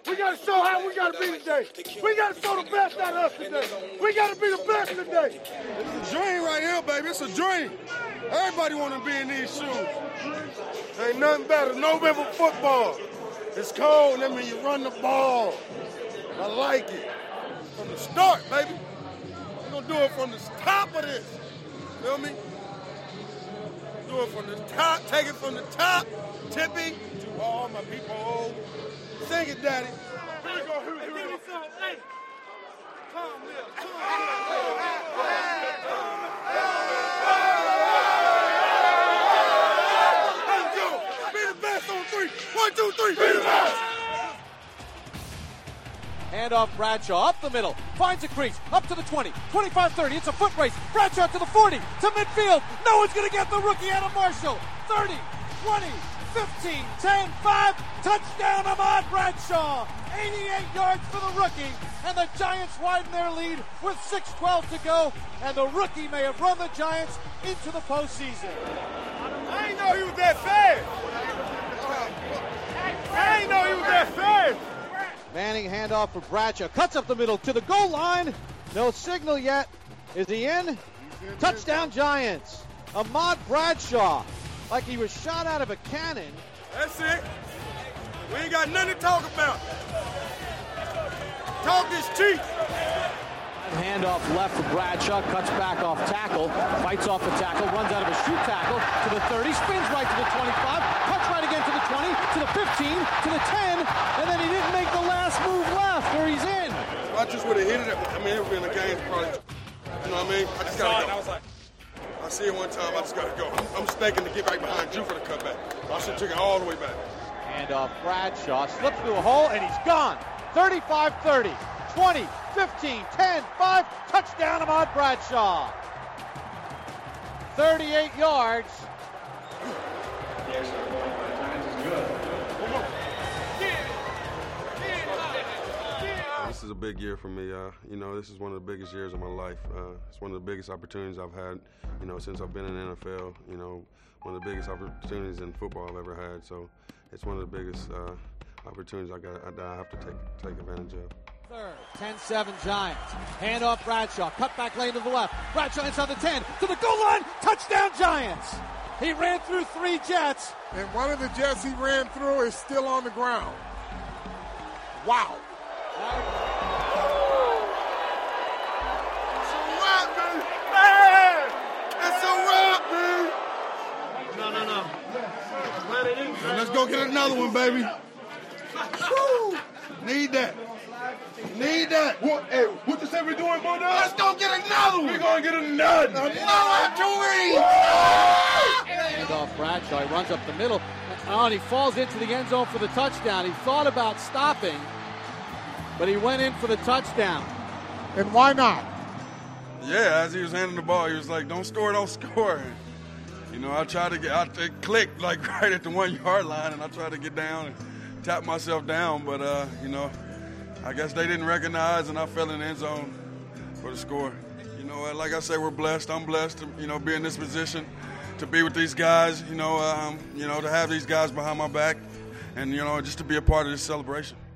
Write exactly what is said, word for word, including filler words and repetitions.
We got to show how we got to be today. We got to show the best out of us today. We got to be the best today. It's a dream right here, baby. It's a dream. Everybody want to be in these shoes. Ain't nothing better. November football. It's cold. That means you run the ball. I like it. From the start, baby. We're going to do it from the top of this. Feel me? Do it from the top. Take it from the top. Tippy to all my people. Sing it, Daddy. Here we go. Here we go. Here we go. Hey. Tom Lill. Let's go. Be the best on three. One, two, three. Be the best. Handoff Bradshaw up the middle, finds a crease, up to the twenty, twenty-five thirty, it's a foot race, Bradshaw to the forty, to midfield, no one's going to get the rookie out of Marshall, thirty, twenty, fifteen, ten, five, touchdown Ahmad Bradshaw, eighty-eight yards for the rookie, and the Giants widen their lead with six twelve to go, and the rookie may have run the Giants into the postseason. I didn't know he was that fast. I didn't know he was that fast. Manning handoff for Bradshaw, cuts up the middle to the goal line. No signal yet. Is he in? Touchdown Giants. Ahmad Bradshaw, like he was shot out of a cannon. That's it. We ain't got nothing to talk about. Talk is cheap. Handoff left for Bradshaw, cuts back off tackle, fights off the tackle, runs out of a shoot tackle to the thirty, spins right to the twenty-five, cuts right again to the twenty, to the fifteen, to the ten, and then he didn't make the last move left where he's in. I just would have hit it. I mean, it would be in the game probably. You know what I mean? I just got to go. I, was like, I see it one time. I just got to go. I'm thinking to get right behind you for the cutback. I should have taken it all the way back. Handoff Bradshaw, slips through a hole, and he's gone. thirty-five thirty. twenty, fifteen, ten, five, touchdown Ahmad Bradshaw. thirty-eight yards. This is a big year for me. Uh, you know, this is one of the biggest years of my life. Uh, it's one of the biggest opportunities I've had, you know, since I've been in the N F L. You know, one of the biggest opportunities in football I've ever had. So it's one of the biggest uh, opportunities I got that I have to take take advantage of. Third, ten seven Giants. Hand off Bradshaw. Cut back lane to the left. Bradshaw inside the ten. To the goal line. Touchdown Giants. He ran through three Jets. And one of the Jets he ran through is still on the ground. Wow. It's a wrap, man. Hey! It's a wrap, man. No, no, no. Let it in. And let's go get another one, baby. Woo! Need that. Need that. What, hey, what you say we're doing, boy? Let's go get another one. We're going to get another. Another two-week. Hand off Bradshaw. He runs up the middle. Oh, and he falls into the end zone for the touchdown. He thought about stopping, but he went in for the touchdown. And why not? Yeah, as he was handing the ball, he was like, don't score, don't score. And, you know, I tried to get, I, it clicked like right at the one-yard line, and I tried to get down and tap myself down, but, uh, you know, I guess they didn't recognize, and I fell in the end zone for the score. You know, like I say, we're blessed. I'm blessed to, you know, be in this position, to be with these guys, you know, um, you know, to have these guys behind my back, and, you know, just to be a part of this celebration.